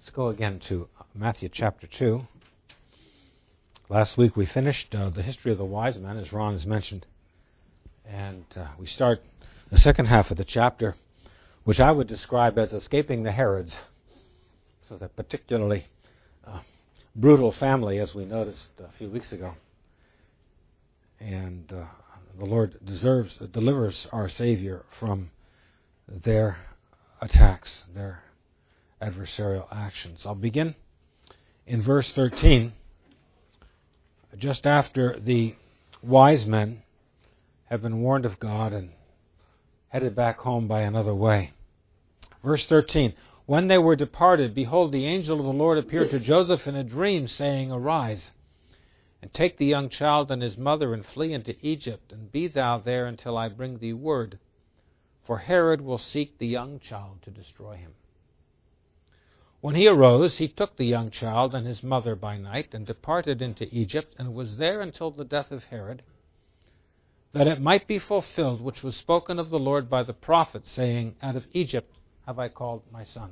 Let's go again to Matthew chapter 2. Last week we finished the history of the wise men, as Ron has mentioned. And we start the second half of the chapter, which I would describe as escaping the Herods. So a particularly brutal family, as we noticed a few weeks ago. And the Lord delivers our Savior from their attacks, their adversarial actions. I'll begin in verse 13, just after the wise men have been warned of God and headed back home by another way. Verse 13, when they were departed, behold, the angel of the Lord appeared to Joseph in a dream, saying, Arise, and take the young child and his mother, and flee into Egypt, and be thou there until I bring thee word. For Herod will seek the young child to destroy him. When he arose, he took the young child and his mother by night, and departed into Egypt, and was there until the death of Herod, that it might be fulfilled which was spoken of the Lord by the prophet, saying, Out of Egypt have I called my son.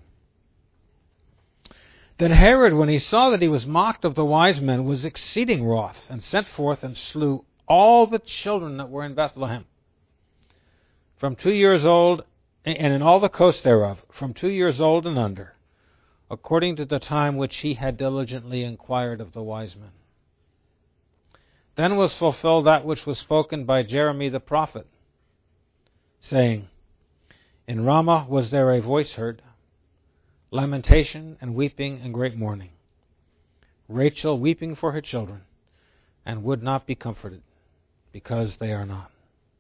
Then Herod, when he saw that he was mocked of the wise men, was exceeding wroth, and sent forth and slew all the children that were in Bethlehem, from 2 years old, and in all the coast thereof, from 2 years old and under, according to the time which he had diligently inquired of the wise men. Then was fulfilled that which was spoken by Jeremy the prophet, saying, In Ramah was there a voice heard, lamentation and weeping and great mourning, Rachel weeping for her children, and would not be comforted, because they are not.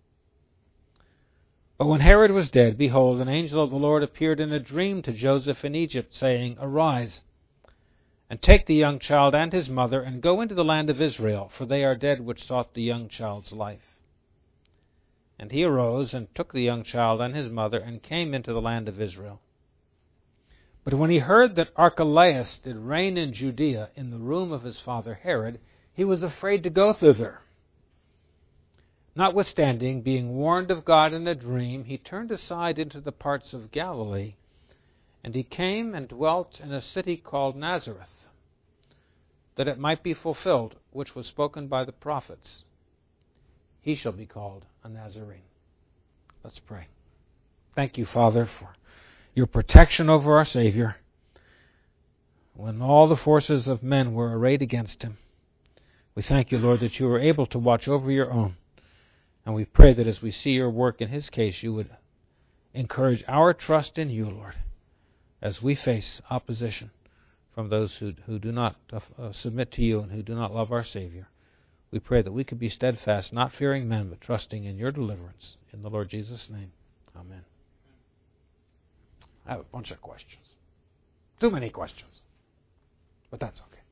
But when Herod was dead, behold, an angel of the Lord appeared in a dream to Joseph in Egypt, saying, Arise, and take the young child and his mother, and go into the land of Israel, for they are dead which sought the young child's life. And he arose, and took the young child and his mother, and came into the land of Israel. But when he heard that Archelaus did reign in Judea in the room of his father Herod, he was afraid to go thither. Notwithstanding, being warned of God in a dream, he turned aside into the parts of Galilee, and he came and dwelt in a city called Nazareth, that it might be fulfilled, which was spoken by the prophets. He shall be called a Nazarene. Let's pray. Thank you, Father, for your protection over our Savior when all the forces of men were arrayed against him. We thank you, Lord, that you were able to watch over your own. And we pray that as we see your work in his case, you would encourage our trust in you, Lord, as we face opposition from those who do not submit to you and who do not love our Savior. We pray that we could be steadfast, not fearing men, but trusting in your deliverance. In the Lord Jesus' name, amen. I have a bunch of questions. Too many questions. But that's okay.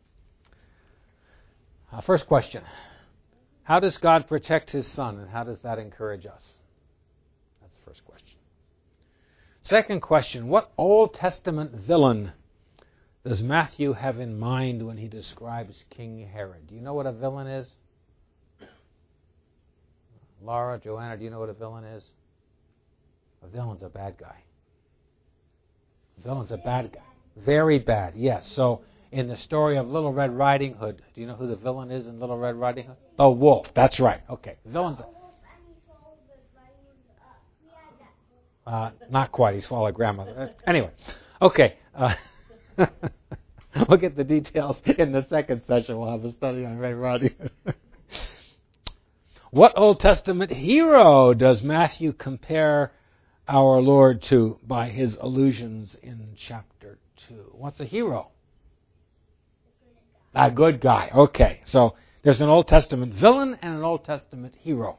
First question. How does God protect his Son, and how does that encourage us? That's the first question. Second question, what Old Testament villain does Matthew have in mind when he describes King Herod? Do you know what a villain is? Laura, Joanna, do you know what a villain is? A villain's a bad guy. A villain's a bad guy. Very bad, yes. So, in the story of Little Red Riding Hood, do you know who the villain is in Little Red Riding Hood? The wolf. That's right. Okay. Villains. Not quite. He swallowed grandmother. Anyway. Okay. We'll get the details in the second session. We'll have a study on Red Riding Hood. What Old Testament hero does Matthew compare our Lord to by his allusions in chapter 2? What's a hero? A good guy. Okay, so there's an Old Testament villain and an Old Testament hero.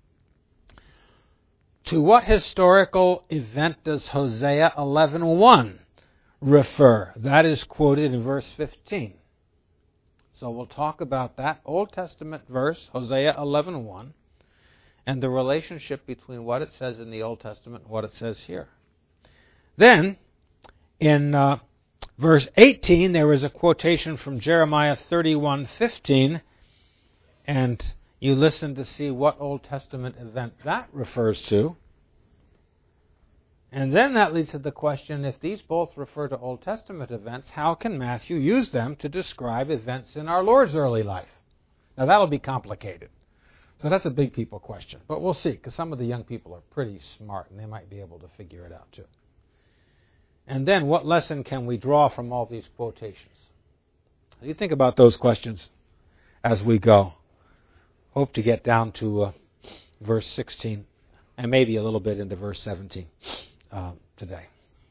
To what historical event does Hosea 11:1 refer? That is quoted in verse 15. So we'll talk about that Old Testament verse, Hosea 11:1, and the relationship between what it says in the Old Testament and what it says here. Then, in verse 18, there is a quotation from Jeremiah 31:15, and you listen to see what Old Testament event that refers to. And then that leads to the question, if these both refer to Old Testament events, how can Matthew use them to describe events in our Lord's early life? Now that'll be complicated. So that's a big people question. But we'll see, because some of the young people are pretty smart, and they might be able to figure it out too. And then what lesson can we draw from all these quotations? You think about those questions as we go. Hope to get down to verse 16 and maybe a little bit into verse 17 today.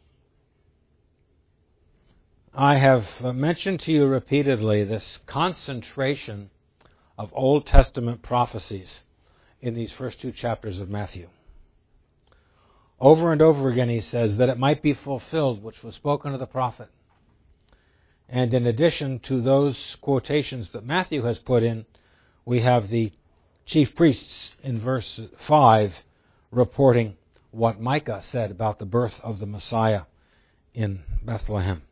I have mentioned to you repeatedly this concentration of Old Testament prophecies in these first two chapters of Matthew. Over and over again he says that it might be fulfilled which was spoken of the prophet. And in addition to those quotations that Matthew has put in, we have the chief priests in verse 5 reporting what Micah said about the birth of the Messiah in Bethlehem.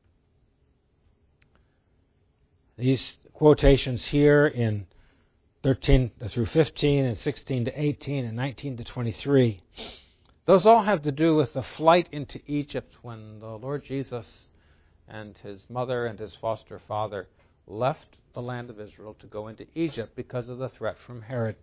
These quotations here in 13 through 15 and 16 to 18 and 19 to 23, those all have to do with the flight into Egypt when the Lord Jesus and his mother and his foster father left the land of Israel to go into Egypt because of the threat from Herod.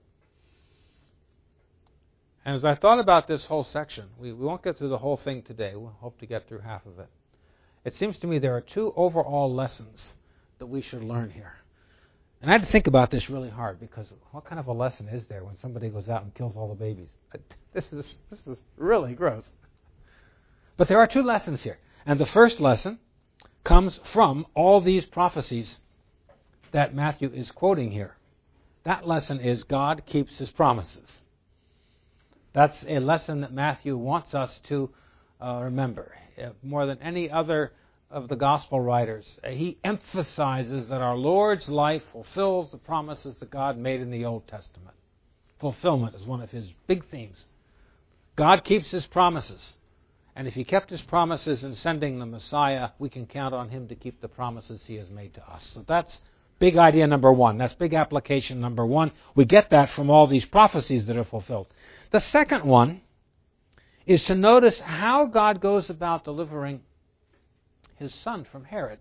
And as I thought about this whole section, we won't get through the whole thing today. We'll hope to get through half of it. It seems to me there are two overall lessons that we should learn here. And I had to think about this really hard, because what kind of a lesson is there when somebody goes out and kills all the babies? This is really gross. But there are two lessons here. And the first lesson comes from all these prophecies that Matthew is quoting here. That lesson is God keeps his promises. That's a lesson that Matthew wants us to remember. More than any other of the gospel writers, he emphasizes that our Lord's life fulfills the promises that God made in the Old Testament. Fulfillment is one of his big themes. God keeps his promises. And if he kept his promises in sending the Messiah, we can count on him to keep the promises he has made to us. So that's big idea number one. That's big application number one. We get that from all these prophecies that are fulfilled. The second one is to notice how God goes about delivering his son from Herod.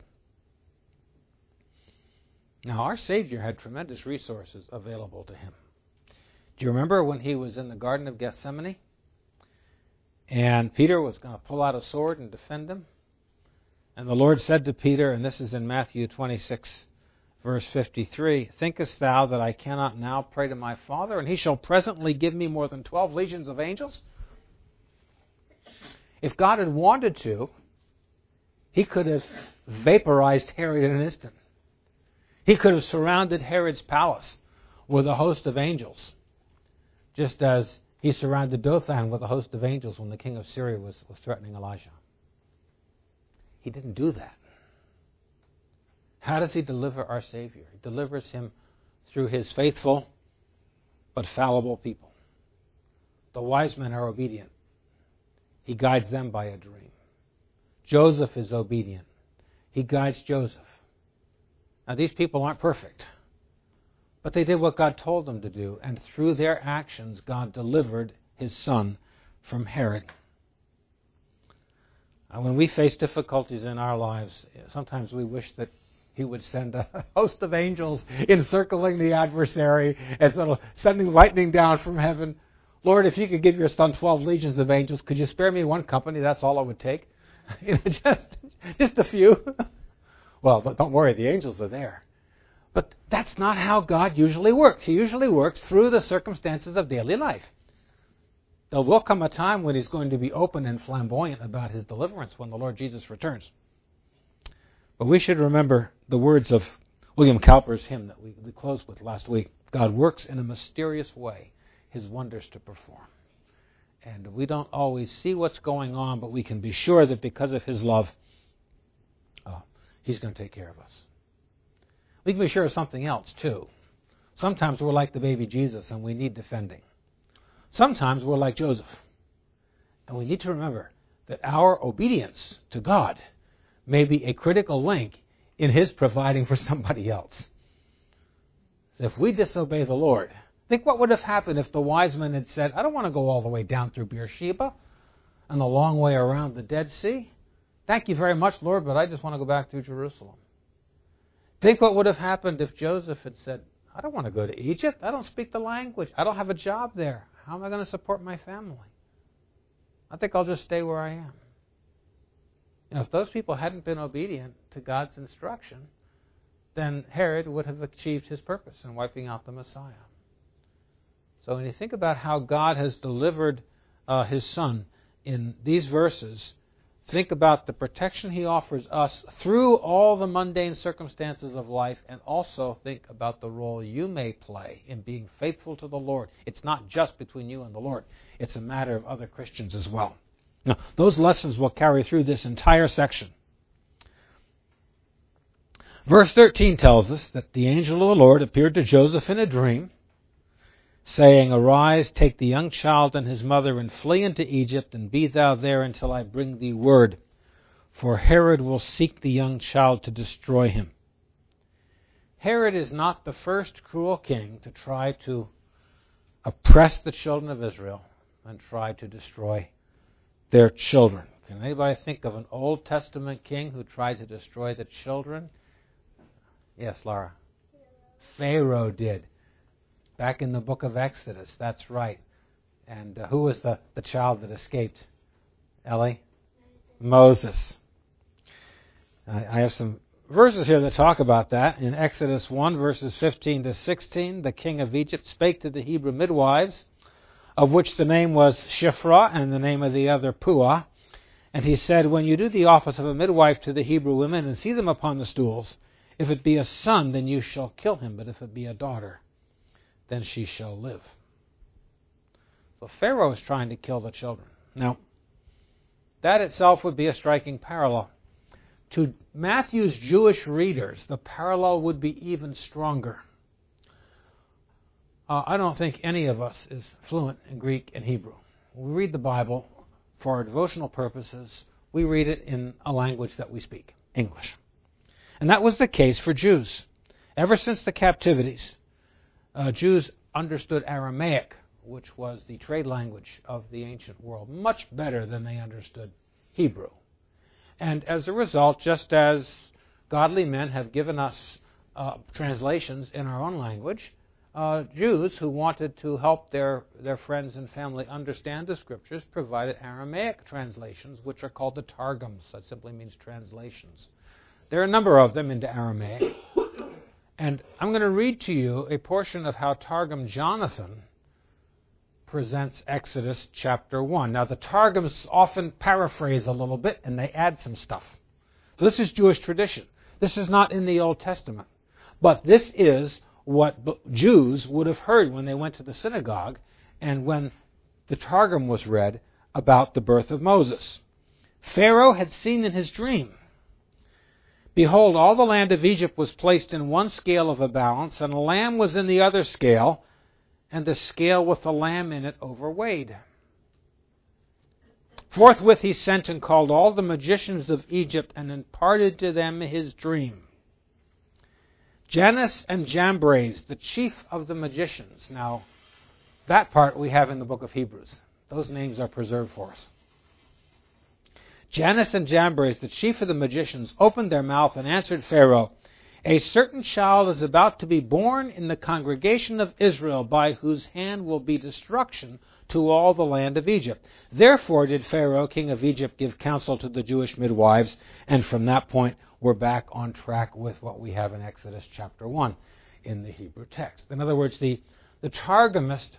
Now, our Savior had tremendous resources available to him. Do you remember when he was in the Garden of Gethsemane? And Peter was going to pull out a sword and defend him. And the Lord said to Peter, and this is in Matthew 26, verse 53, "Thinkest thou that I cannot now pray to my Father, and he shall presently give me more than 12 legions of angels?" If God had wanted to, he could have vaporized Herod in an instant. He could have surrounded Herod's palace with a host of angels, just as he surrounded Dothan with a host of angels when the king of Syria was threatening Elijah. He didn't do that. How does he deliver our Savior? He delivers him through his faithful but fallible people. The wise men are obedient. He guides them by a dream. Joseph is obedient. He guides Joseph. Now, these people aren't perfect, but they did what God told them to do, and through their actions, God delivered his son from Herod. When we face difficulties in our lives, sometimes we wish that he would send a host of angels encircling the adversary and sort of sending lightning down from heaven. Lord, if you could give your son 12 legions of angels, could you spare me one company? That's all it would take. Just a few. Well, don't worry, the angels are there. But that's not how God usually works. He usually works through the circumstances of daily life. There will come a time when he's going to be open and flamboyant about his deliverance when the Lord Jesus returns. But we should remember the words of William Cowper's hymn that we closed with last week. God works in a mysterious way his wonders to perform. And we don't always see what's going on, but we can be sure that because of his love, he's going to take care of us. We can be sure of something else, too. Sometimes we're like the baby Jesus and we need defending. Sometimes we're like Joseph. And we need to remember that our obedience to God may be a critical link in his providing for somebody else. So if we disobey the Lord, think what would have happened if the wise men had said, I don't want to go all the way down through Beersheba. and a long way around the Dead Sea. Thank you very much, Lord, but I just want to go back to Jerusalem. Think what would have happened if Joseph had said, I don't want to go to Egypt. I don't speak the language. I don't have a job there. How am I going to support my family? I think I'll just stay where I am. If those people hadn't been obedient to God's instruction, then Herod would have achieved his purpose in wiping out the Messiah. So when you think about how God has delivered his Son in these verses, think about the protection he offers us through all the mundane circumstances of life, and also think about the role you may play in being faithful to the Lord. It's not just between you and the Lord. It's a matter of other Christians as well. Now, those lessons will carry through this entire section. Verse 13 tells us that the angel of the Lord appeared to Joseph in a dream, saying, Arise, take the young child and his mother, and flee into Egypt, and be thou there until I bring thee word. For Herod will seek the young child to destroy him. Herod is not the first cruel king to try to oppress the children of Israel and try to destroy their children. Can anybody think of an Old Testament king who tried to destroy the children? Yes, Laura. Pharaoh did. Back in the book of Exodus, that's right. And who was the child that escaped? Ellie? Moses. I have some verses here that talk about that. In Exodus 1, verses 15 to 16, the king of Egypt spake to the Hebrew midwives, of which the name was Shiphrah, and the name of the other Puah. And he said, When you do the office of a midwife to the Hebrew women, and see them upon the stools, if it be a son, then you shall kill him, but if it be a daughter, then she shall live. So Pharaoh is trying to kill the children. Now, that itself would be a striking parallel. To Matthew's Jewish readers, the parallel would be even stronger. I don't think any of us is fluent in Greek and Hebrew. We read the Bible for our devotional purposes. We read it in a language that we speak, English. And that was the case for Jews. Ever since the captivities, Jews understood Aramaic, which was the trade language of the ancient world, much better than they understood Hebrew. And as a result, just as godly men have given us translations in our own language, Jews who wanted to help their friends and family understand the Scriptures provided Aramaic translations, which are called the Targums. That simply means translations. There are a number of them into Aramaic. And I'm going to read to you a portion of how Targum Jonathan presents Exodus chapter 1. Now, the Targums often paraphrase a little bit, and they add some stuff. So this is Jewish tradition. This is not in the Old Testament. But this is what Jews would have heard when they went to the synagogue and when the Targum was read about the birth of Moses. Pharaoh had seen in his dream, Behold, all the land of Egypt was placed in one scale of a balance, and a lamb was in the other scale, and the scale with the lamb in it overweighed. Forthwith he sent and called all the magicians of Egypt and imparted to them his dream. Jannes and Jambres, the chief of the magicians. Now, that part we have in the book of Hebrews. Those names are preserved for us. Jannes and Jambres, the chief of the magicians, opened their mouth and answered Pharaoh, A certain child is about to be born in the congregation of Israel, by whose hand will be destruction to all the land of Egypt. Therefore did Pharaoh, king of Egypt, give counsel to the Jewish midwives, and from that point we're back on track with what we have in Exodus chapter 1 in the Hebrew text. In other words, the Targumist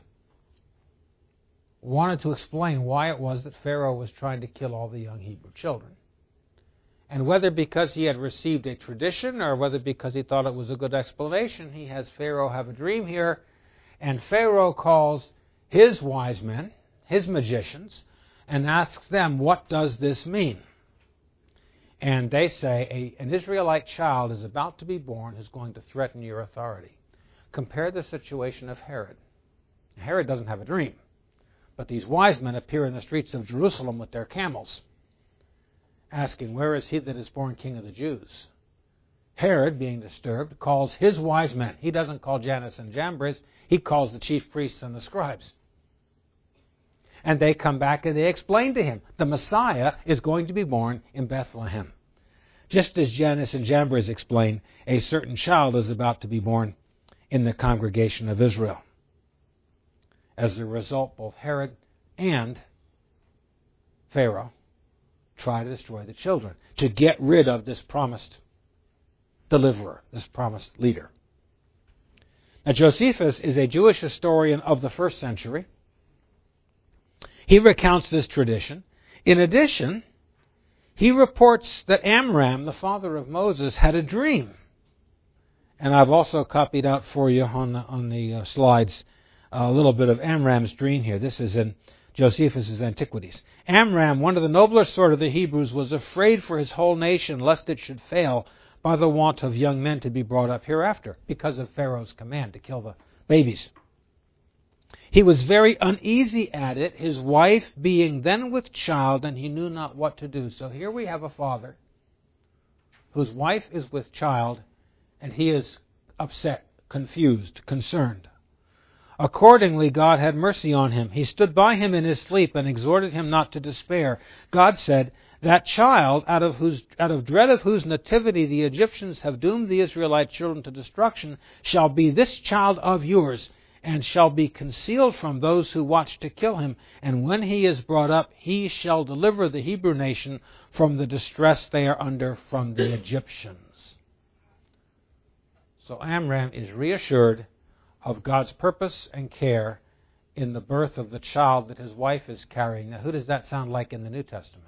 wanted to explain why it was that Pharaoh was trying to kill all the young Hebrew children. And whether because he had received a tradition or whether because he thought it was a good explanation, he has Pharaoh have a dream here, and Pharaoh calls his wise men, his magicians, and asks them, what does this mean? And they say, an Israelite child is about to be born who's going to threaten your authority. Compare the situation of Herod. Herod doesn't have a dream. But these wise men appear in the streets of Jerusalem with their camels, asking, Where is he that is born king of the Jews? Herod, being disturbed, calls his wise men. He doesn't call Jannes and Jambres. He calls the chief priests and the scribes. And they come back and they explain to him, the Messiah is going to be born in Bethlehem. Just as Jannes and Jambres explain, a certain child is about to be born in the congregation of Israel. As a result, both Herod and Pharaoh try to destroy the children, to get rid of this promised deliverer, this promised leader. Now, Josephus is a Jewish historian of the first century. He recounts this tradition. In addition, he reports that Amram, the father of Moses, had a dream. And I've also copied out for you on the slides a little bit of Amram's dream here. This is in Josephus' Antiquities. Amram, one of the nobler sort of the Hebrews, was afraid for his whole nation lest it should fail by the want of young men to be brought up hereafter, because of Pharaoh's command to kill the babies. He was very uneasy at it, his wife being then with child, and he knew not what to do. So here we have a father whose wife is with child, and he is upset, confused, concerned. Accordingly, God had mercy on him. He stood by him in his sleep and exhorted him not to despair. God said, that child, out of dread of whose nativity the Egyptians have doomed the Israelite children to destruction, shall be this child of yours, and shall be concealed from those who watch to kill him. And when he is brought up, he shall deliver the Hebrew nation from the distress they are under from the Egyptians. So Amram is reassured of God's purpose and care in the birth of the child that his wife is carrying. Now, who does that sound like in the New Testament?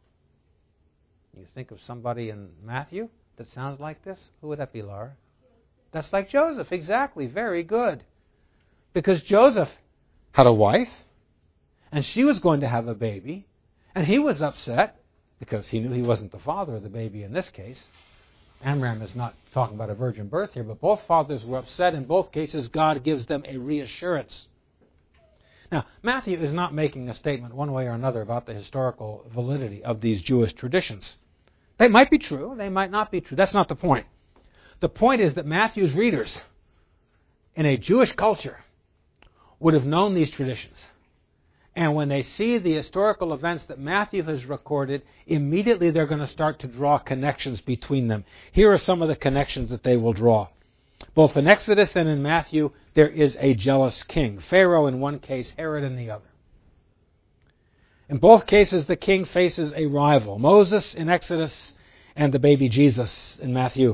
You think of somebody in Matthew that sounds like this? Who would that be, Laura? That's like Joseph, exactly. Very good. Because Joseph had a wife, and she was going to have a baby, and he was upset because he knew he wasn't the father of the baby in this case. Amram is not talking about a virgin birth here, but both fathers were upset. In both cases, God gives them a reassurance. Now, Matthew is not making a statement one way or another about the historical validity of these Jewish traditions. They might be true, they might not be true. That's not the point. The point is that Matthew's readers in a Jewish culture would have known these traditions. And when they see the historical events that Matthew has recorded, immediately they're going to start to draw connections between them. Here are some of the connections that they will draw. Both in Exodus and in Matthew, there is a jealous king. Pharaoh in one case, Herod in the other. In both cases, the king faces a rival. Moses in Exodus and the baby Jesus in Matthew.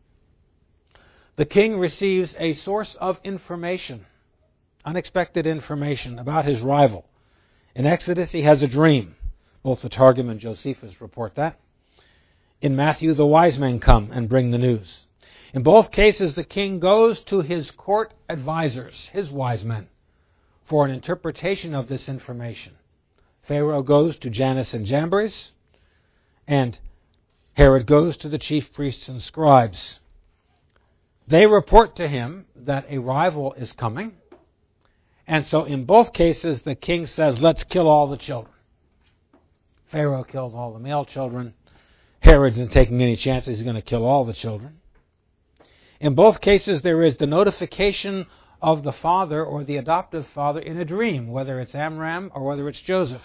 The king receives a source of information, unexpected information about his rival. In Exodus, he has a dream. Both the Targum and Josephus report that. In Matthew, the wise men come and bring the news. In both cases, the king goes to his court advisors, his wise men, for an interpretation of this information. Pharaoh goes to Jannes and Jambres, and Herod goes to the chief priests and scribes. They report to him that a rival is coming, and so in both cases, the king says, let's kill all the children. Pharaoh kills all the male children. Herod isn't taking any chances, he's going to kill all the children. In both cases, there is the notification of the father or the adoptive father in a dream, whether it's Amram or whether it's Joseph.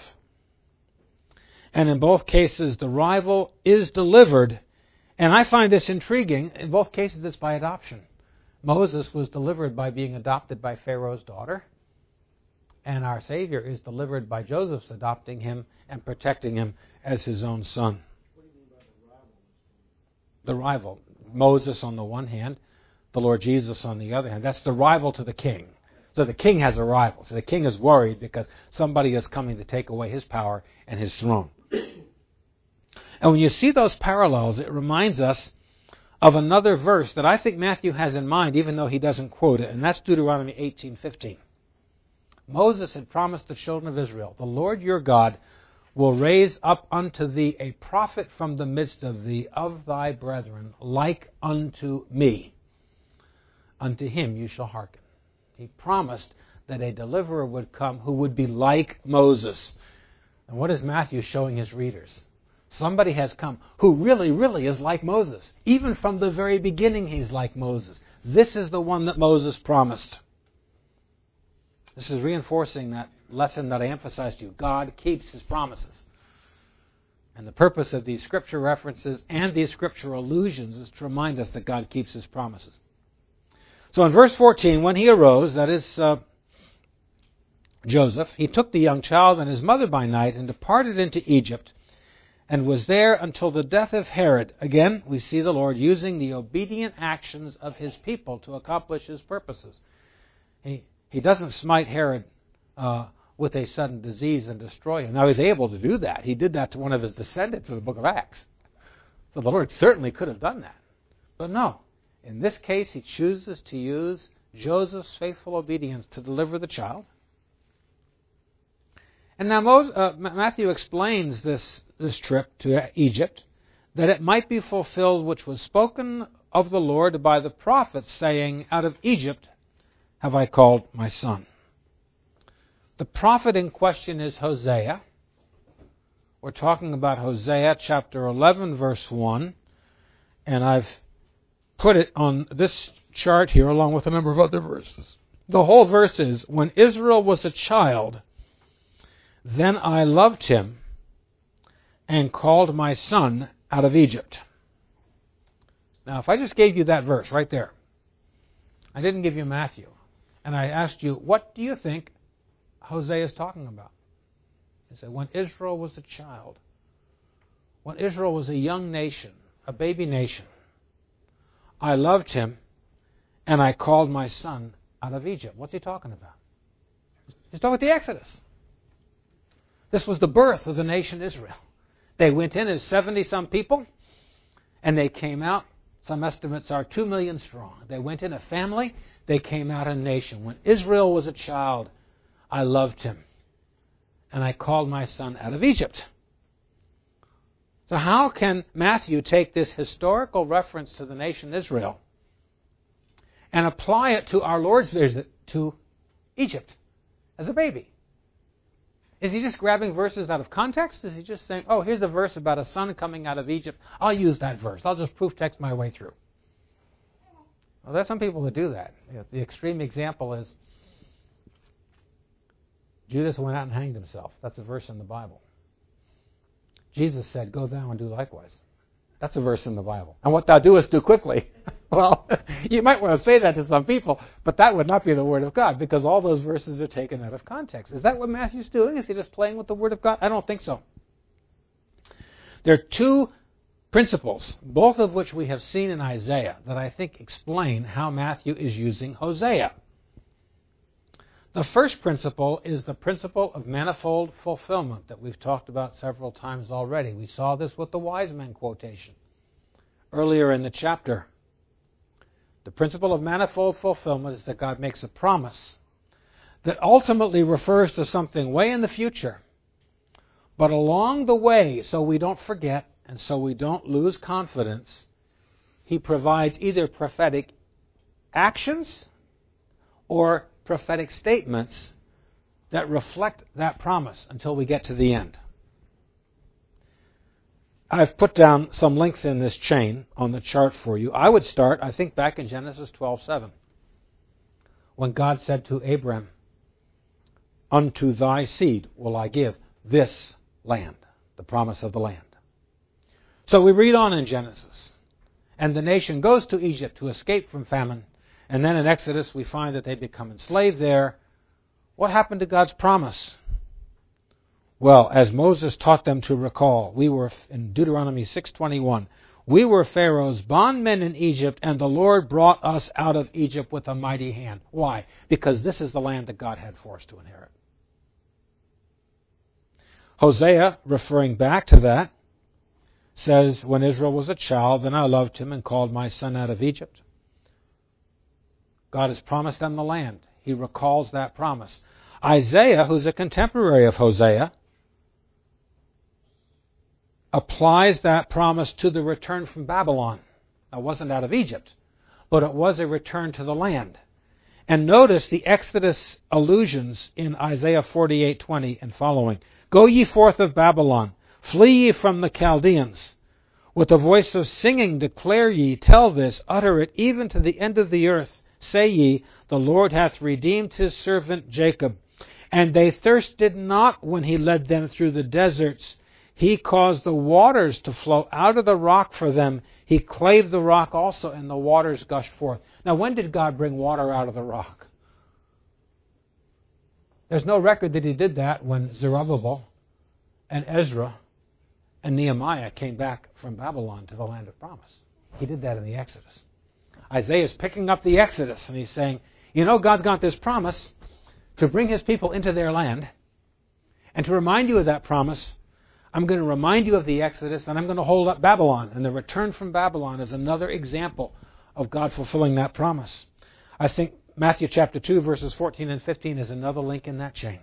And in both cases, the rival is delivered. And I find this intriguing. In both cases, it's by adoption. Moses was delivered by being adopted by Pharaoh's daughter. And our Savior is delivered by Joseph's adopting him and protecting him as his own son. What do you mean by the rival? The rival. Moses on the one hand, the Lord Jesus on the other hand. That's the rival to the king. So the king has a rival. So the king is worried because somebody is coming to take away his power and his throne. And when you see those parallels, it reminds us of another verse that I think Matthew has in mind, even though he doesn't quote it, and that's Deuteronomy 18:15. Moses had promised the children of Israel, the Lord your God will raise up unto thee a prophet from the midst of thee, of thy brethren, like unto me. Unto him you shall hearken. He promised that a deliverer would come who would be like Moses. And what is Matthew showing his readers? Somebody has come who really, really is like Moses. Even from the very beginning, he's like Moses. This is the one that Moses promised. This is reinforcing that lesson that I emphasized to you. God keeps His promises. And the purpose of these scripture references and these scripture allusions is to remind us that God keeps His promises. So in verse 14, when he arose, that is Joseph, he took the young child and his mother by night and departed into Egypt and was there until the death of Herod. Again, we see the Lord using the obedient actions of His people to accomplish His purposes. He doesn't smite Herod with a sudden disease and destroy him. Now, He's able to do that. He did that to one of His descendants in the book of Acts. So the Lord certainly could have done that. But no. In this case, He chooses to use Joseph's faithful obedience to deliver the child. And now Matthew explains this trip to Egypt, that it might be fulfilled which was spoken of the Lord by the prophets, saying, out of Egypt have I called my son. The prophet in question is Hosea. We're talking about Hosea chapter 11, verse 1. And I've put it on this chart here along with a number of other verses. The whole verse is, when Israel was a child, then I loved him and called my son out of Egypt. Now, if I just gave you that verse right there, I didn't give you Matthew, and I asked you, what do you think Hosea is talking about? He said, when Israel was a child, when Israel was a young nation, a baby nation, I loved him and I called my son out of Egypt. What's he talking about? He's talking about the Exodus. This was the birth of the nation Israel. They went in as 70-some people, and they came out, some estimates are 2 million strong. They went in a family, they came out a nation. When Israel was a child, I loved him, and I called my son out of Egypt. So how can Matthew take this historical reference to the nation Israel and apply it to our Lord's visit to Egypt as a baby? Is he just grabbing verses out of context? Is he just saying, oh, here's a verse about a son coming out of Egypt. I'll use that verse. I'll just proof text my way through. Well, there's some people that do that. The extreme example is Judas went out and hanged himself. That's a verse in the Bible. Jesus said, go thou and do likewise. That's a verse in the Bible. And what thou doest, do quickly. Well, you might want to say that to some people, but that would not be the Word of God, because all those verses are taken out of context. Is that what Matthew's doing? Is he just playing with the Word of God? I don't think so. There are two principles, both of which we have seen in Isaiah, that I think explain how Matthew is using Hosea. The first principle is the principle of manifold fulfillment that we've talked about several times already. We saw this with the wise men quotation earlier in the chapter. The principle of manifold fulfillment is that God makes a promise that ultimately refers to something way in the future. But along the way, so we don't forget and so we don't lose confidence, He provides either prophetic actions or prophetic statements that reflect that promise until we get to the end. I've put down some links in this chain on the chart for you. I would start, I think, back in Genesis 12:7, when God said to Abram, unto thy seed will I give this land, the promise of the land. So we read on in Genesis, and the nation goes to Egypt to escape from famine, and then in Exodus we find that they become enslaved there. What happened to God's promise? Well, as Moses taught them to recall, we were in Deuteronomy 6:21, we were Pharaoh's bondmen in Egypt, and the Lord brought us out of Egypt with a mighty hand. Why? Because this is the land that God had for us to inherit. Hosea, referring back to that, says, when Israel was a child, then I loved him and called my son out of Egypt. God has promised them the land. He recalls that promise. Isaiah, who's a contemporary of Hosea, applies that promise to the return from Babylon. It wasn't out of Egypt, but it was a return to the land. And notice the Exodus allusions in Isaiah 48:20 and following. Go ye forth of Babylon, flee ye from the Chaldeans. With a voice of singing declare ye, tell this, utter it even to the end of the earth. Say ye, the Lord hath redeemed his servant Jacob, And they thirsted not when he led them through the deserts. He caused the waters to flow out of the rock for them. He clave the rock also, and the waters gushed forth. Now, when did God bring water out of the rock? There's no record that he did that when Zerubbabel and Ezra and Nehemiah came back from Babylon to the land of promise. He did that in the Exodus. Isaiah is picking up the Exodus, and he's saying, you know, God's got this promise to bring his people into their land. And to remind you of that promise, I'm going to remind you of the Exodus, and I'm going to hold up Babylon. And the return from Babylon is another example of God fulfilling that promise. I think Matthew chapter 2, verses 14 and 15 is another link in that chain.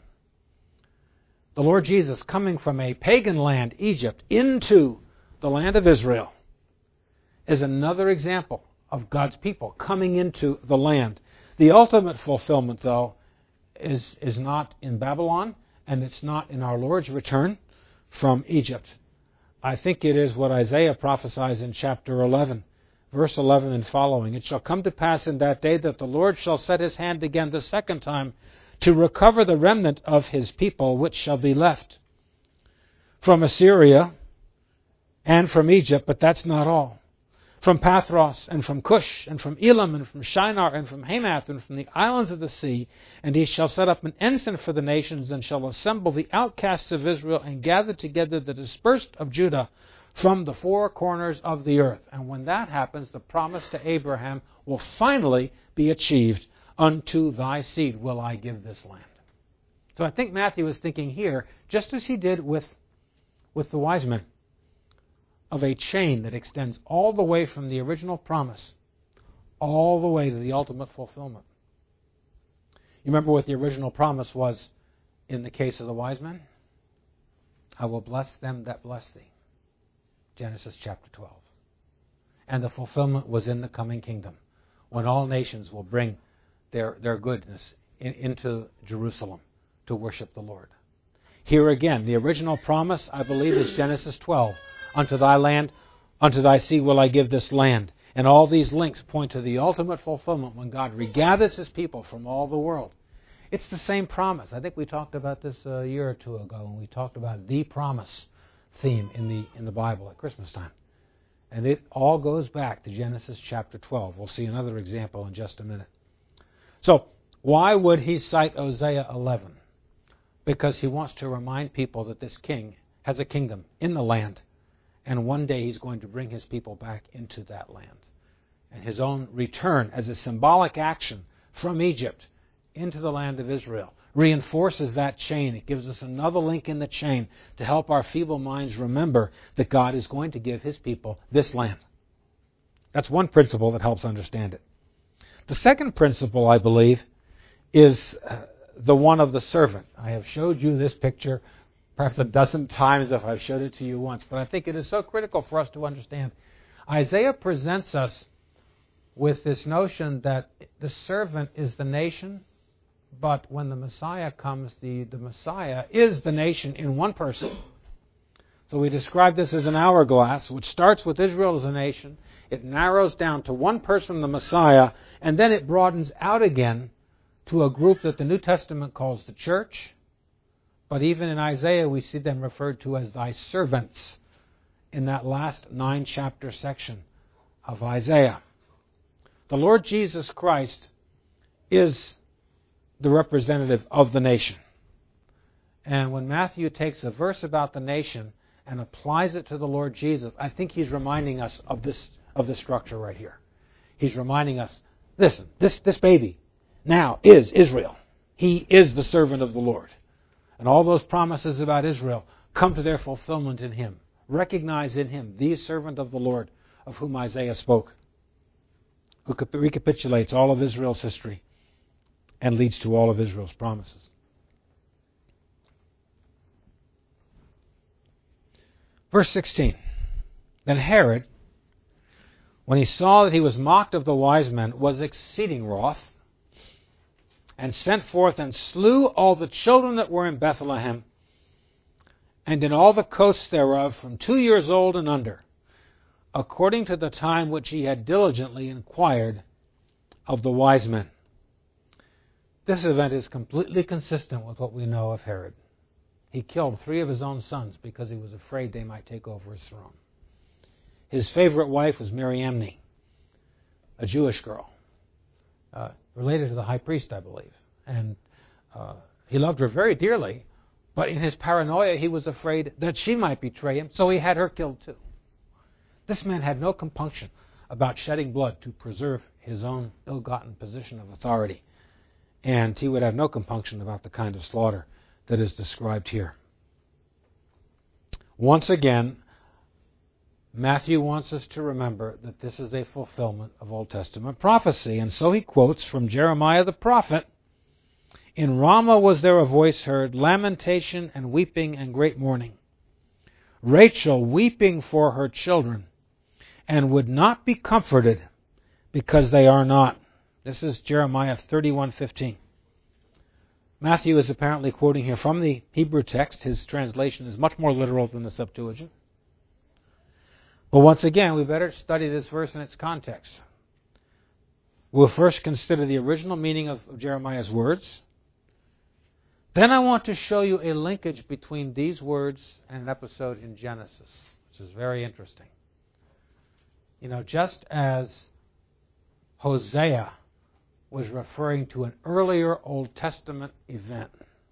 The Lord Jesus coming from a pagan land, Egypt, into the land of Israel is another example of God's people coming into the land. The ultimate fulfillment, though, is not in Babylon, and it's not in our Lord's return from Egypt. I think it is what Isaiah prophesies in chapter 11, verse 11 and following. It shall come to pass in that day that the Lord shall set his hand again the second time to recover the remnant of his people which shall be left from Assyria and from Egypt, but that's not all. From Pathros and from Cush and from Elam and from Shinar and from Hamath and from the islands of the sea, and he shall set up an ensign for the nations and shall assemble the outcasts of Israel and gather together the dispersed of Judah from the four corners of the earth. And when that happens, the promise to Abraham will finally be achieved. Unto thy seed will I give this land. So I think Matthew is thinking here, just as he did with the wise men, of a chain that extends all the way from the original promise all the way to the ultimate fulfillment. You remember what the original promise was in the case of the wise men? I will bless them that bless thee. Genesis chapter 12. And the fulfillment was in the coming kingdom, when all nations will bring their goodness into Jerusalem to worship the Lord. Here again, the original promise, I believe, is Genesis 12. Unto thy land, unto thy seed will I give this land. And all these links point to the ultimate fulfillment when God regathers his people from all the world. It's the same promise. I think we talked about this a year or two ago when we talked about the promise theme in the Bible at Christmas time. And it all goes back to Genesis chapter 12. We'll see another example in just a minute. So, why would he cite Hosea 11? Because he wants to remind people that this king has a kingdom in the land, and one day he's going to bring his people back into that land. And his own return as a symbolic action from Egypt into the land of Israel reinforces that chain. It gives us another link in the chain to help our feeble minds remember that God is going to give his people this land. That's one principle that helps understand it. The second principle, I believe, is the one of the servant. I have showed you this picture perhaps a dozen times if I've showed it to you once, but I think it is so critical for us to understand. Isaiah presents us with this notion that the servant is the nation, but when the Messiah comes, the Messiah is the nation in one person. So we describe this as an hourglass, which starts with Israel as a nation. It narrows down to one person, the Messiah, and then it broadens out again to a group that the New Testament calls the church. But even in Isaiah, we see them referred to as thy servants in that last 9-chapter section of Isaiah. The Lord Jesus Christ is the representative of the nation. And when Matthew takes a verse about the nation and applies it to the Lord Jesus, I think he's reminding us of this structure right here. He's reminding us, listen, this baby now is Israel. He is the servant of the Lord. And all those promises about Israel come to their fulfillment in him. Recognize in him the servant of the Lord of whom Isaiah spoke, who recapitulates all of Israel's history and leads to all of Israel's promises. Verse 16. Then Herod, when he saw that he was mocked of the wise men, was exceeding wroth, and sent forth and slew all the children that were in Bethlehem, and in all the coasts thereof, from 2 years old and under, according to the time which he had diligently inquired of the wise men. This event is completely consistent with what we know of Herod. He killed 3 of his own sons because he was afraid they might take over his throne. His favorite wife was Mariamne, a Jewish girl, related to the high priest, I believe. And he loved her very dearly, but in his paranoia, he was afraid that she might betray him, so he had her killed too. This man had no compunction about shedding blood to preserve his own ill-gotten position of authority. And he would have no compunction about the kind of slaughter that is described here. Once again, Matthew wants us to remember that this is a fulfillment of Old Testament prophecy. And so he quotes from Jeremiah the prophet, "In Ramah was there a voice heard, lamentation and weeping and great mourning. Rachel weeping for her children, and would not be comforted because they are not." This is Jeremiah 31:15. Matthew is apparently quoting here from the Hebrew text. His translation is much more literal than the Septuagint. But once again, we better study this verse in its context. We'll first consider the original meaning of Jeremiah's words. Then I want to show you a linkage between these words and an episode in Genesis, which is very interesting. You know, just as Hosea was referring to an earlier Old Testament event,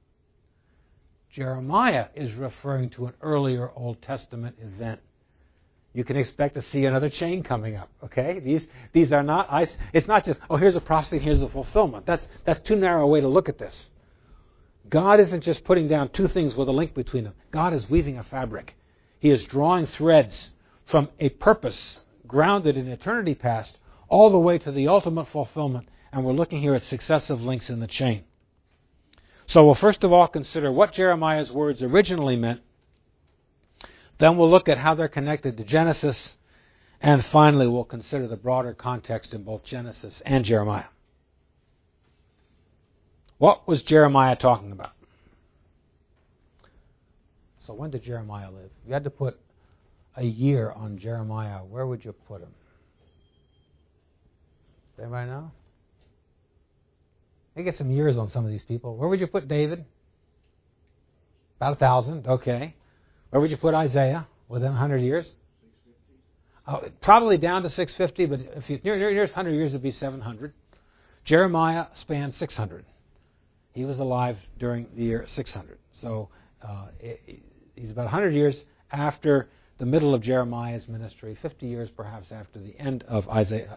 Jeremiah is referring to an earlier Old Testament event. You can expect to see another chain coming up, okay? These are not, it's not just, oh, here's a prophecy, here's a fulfillment. That's too narrow a way to look at this. God isn't just putting down 2 things with a link between them. God is weaving a fabric. He is drawing threads from a purpose grounded in eternity past all the way to the ultimate fulfillment. And we're looking here at successive links in the chain. So we'll first of all consider what Jeremiah's words originally meant. Then we'll look at how they're connected to Genesis. And finally, we'll consider the broader context in both Genesis and Jeremiah. What was Jeremiah talking about? So when did Jeremiah live? If you had to put a year on Jeremiah, where would you put him? Does anybody know? They get some years on some of these people. Where would you put David? About 1,000. Okay. Where would you put Isaiah? Within 100 years? Probably down to 650, but if you nearest 100 years, it'd be 700. Jeremiah spanned 600. He was alive during the year 600. So he's about 100 years after the middle of Jeremiah's ministry, 50 years perhaps after the end of Isaiah.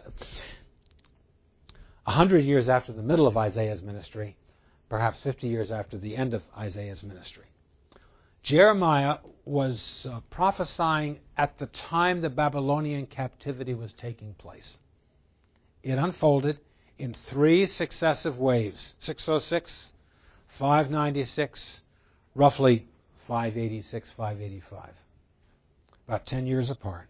100 years after the middle of Isaiah's ministry, perhaps 50 years after the end of Isaiah's ministry. Jeremiah was prophesying at the time the Babylonian captivity was taking place. It unfolded in 3 successive waves: 606, 596, roughly 586, 585. About 10 years apart.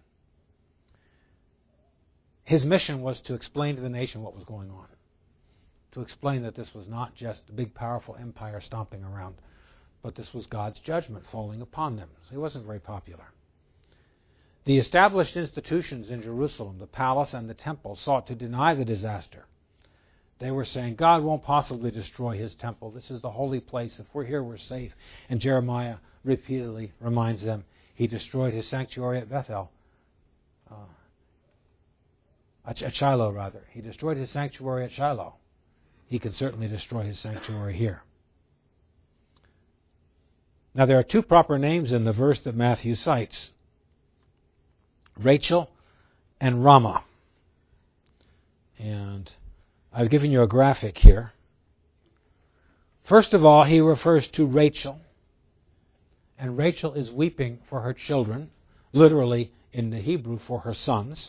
His mission was to explain to the nation what was going on. To explain that this was not just a big, powerful empire stomping around, but this was God's judgment falling upon them. So he wasn't very popular. The established institutions in Jerusalem, the palace and the temple, sought to deny the disaster. They were saying, God won't possibly destroy his temple. This is the holy place. If we're here, we're safe. And Jeremiah repeatedly reminds them, he destroyed his sanctuary at Bethel. At Shiloh, rather. He destroyed his sanctuary at Shiloh. He can certainly destroy his sanctuary here. Now, there are 2 proper names in the verse that Matthew cites: Rachel and Ramah. And I've given you a graphic here. First of all, he refers to Rachel. And Rachel is weeping for her children, literally in the Hebrew for her sons.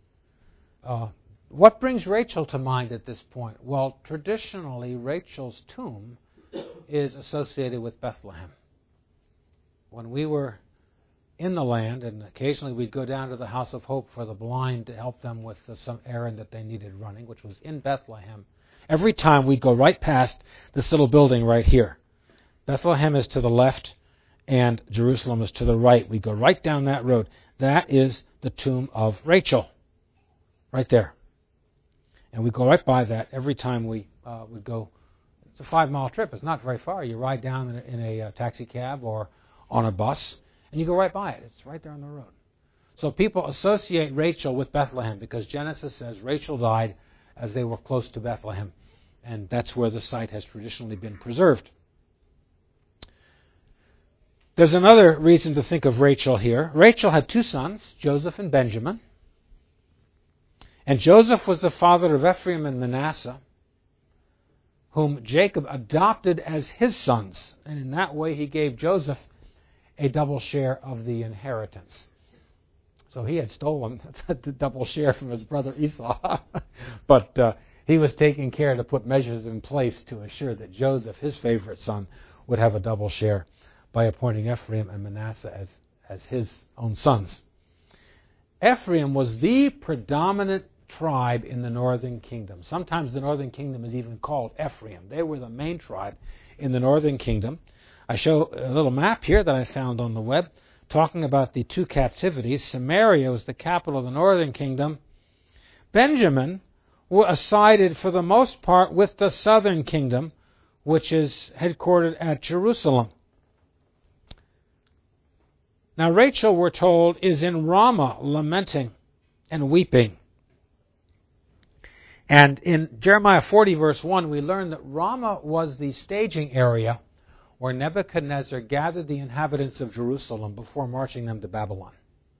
What brings Rachel to mind at this point? Well, traditionally, Rachel's tomb is associated with Bethlehem. When we were in the land, and occasionally we'd go down to the House of Hope for the blind to help them with some errand that they needed running, which was in Bethlehem. Every time we'd go right past this little building right here. Bethlehem is to the left, and Jerusalem is to the right. We go right down that road. That is the tomb of Rachel, right there. And we go right by that every time we would go It's a 5-mile trip. It's not very far. You ride down in a taxi cab or on a bus, and you go right by it. It's right there on the road. So people associate Rachel with Bethlehem because Genesis says Rachel died as they were close to Bethlehem, and that's where the site has traditionally been preserved. There's another reason to think of Rachel here. Rachel had 2 sons, Joseph and Benjamin. And Joseph was the father of Ephraim and Manasseh, whom Jacob adopted as his sons. And in that way he gave Joseph a double share of the inheritance. So he had stolen the double share from his brother Esau. But he was taking care to put measures in place to assure that Joseph, his favorite son, would have a double share by appointing Ephraim and Manasseh as his own sons. Ephraim was the predominant tribe in the northern kingdom. Sometimes the northern kingdom is even called Ephraim. They were the main tribe in the northern kingdom. I show a little map here that I found on the web talking about the 2 captivities. Samaria was the capital of the northern kingdom. Benjamin sided for the most part with the southern kingdom, which is headquartered at Jerusalem. Now Rachel, we're told, is in Ramah lamenting and weeping. And in Jeremiah 40 verse 1 we learn that Ramah was the staging area where Nebuchadnezzar gathered the inhabitants of Jerusalem before marching them to Babylon.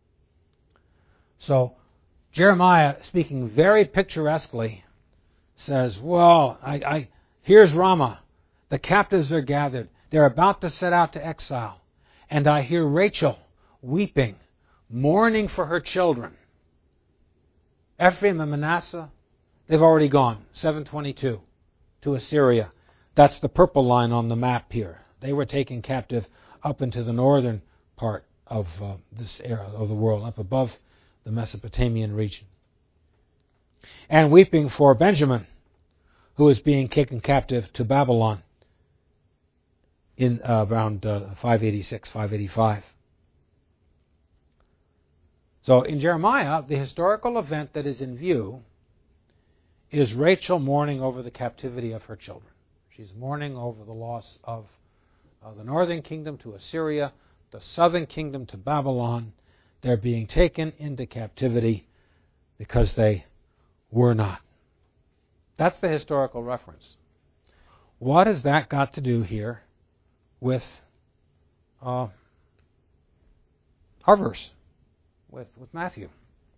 So Jeremiah, speaking very picturesquely, says, well, here's Ramah. The captives are gathered. They're about to set out to exile. And I hear Rachel weeping, mourning for her children. Ephraim and Manasseh, they've already gone, 722, to Assyria. That's the purple line on the map here. They were taken captive up into the northern part of this area of the world, up above the Mesopotamian region. And weeping for Benjamin, who is being taken captive to Babylon in around 586, 585. So in Jeremiah, the historical event that is in view is Rachel mourning over the captivity of her children. She's mourning over the loss of the northern kingdom to Assyria, the southern kingdom to Babylon. They're being taken into captivity because they were not. That's the historical reference. What has that got to do here with our verse, with Matthew?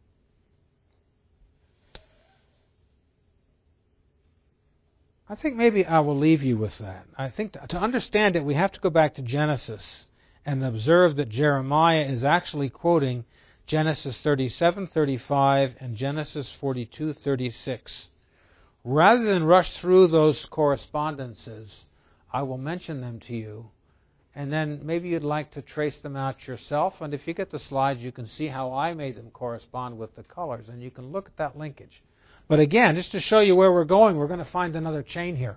I think maybe I will leave you with that. I think to understand it, we have to go back to Genesis and observe that Jeremiah is actually quoting Genesis 37:35 and Genesis 42:36. Rather than rush through those correspondences, I will mention them to you, and then maybe you'd like to trace them out yourself. And if you get the slides, you can see how I made them correspond with the colors, and you can look at that linkage. But again, just to show you where we're going to find another chain here.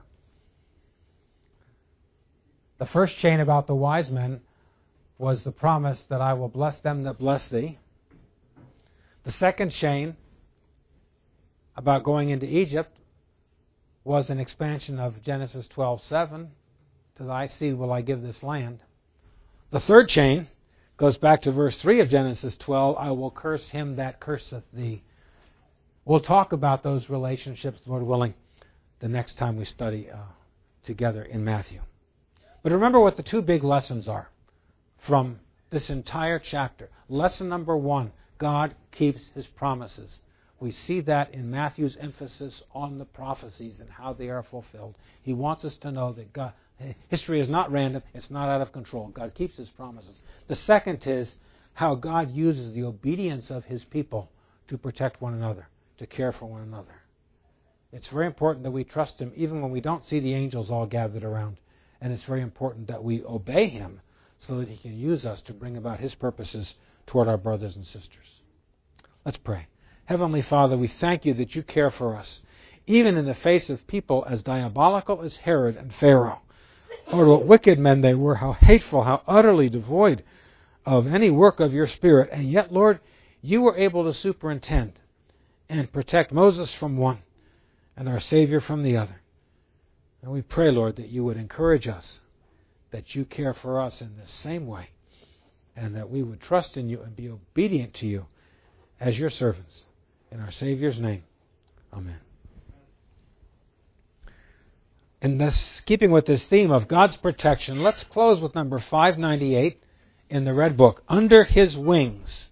The first chain about the wise men was the promise that I will bless them that bless thee. The second chain about going into Egypt was an expansion of Genesis 12:7. To thy seed will I give this land. The third chain goes back to verse 3 of Genesis 12. I will curse him that curseth thee. We'll talk about those relationships, Lord willing, the next time we study together in Matthew. But remember what the 2 big lessons are from this entire chapter. Lesson number 1, God keeps His promises. We see that in Matthew's emphasis on the prophecies and how they are fulfilled. He wants us to know that God, history is not random, it's not out of control. God keeps His promises. The second is how God uses the obedience of His people to protect one another, to care for one another. It's very important that we trust Him even when we don't see the angels all gathered around. And it's very important that we obey Him so that He can use us to bring about His purposes toward our brothers and sisters. Let's pray. Heavenly Father, we thank You that You care for us, even in the face of people as diabolical as Herod and Pharaoh. Lord, what wicked men they were, how hateful, how utterly devoid of any work of Your Spirit. And yet, Lord, You were able to superintend and protect Moses from one and our Savior from the other. And we pray, Lord, that you would encourage us, that you care for us in the same way, and that we would trust in you and be obedient to you as your servants. In our Savior's name, amen. In this, keeping with this theme of God's protection, let's close with number 598 in the Red Book, Under His Wings.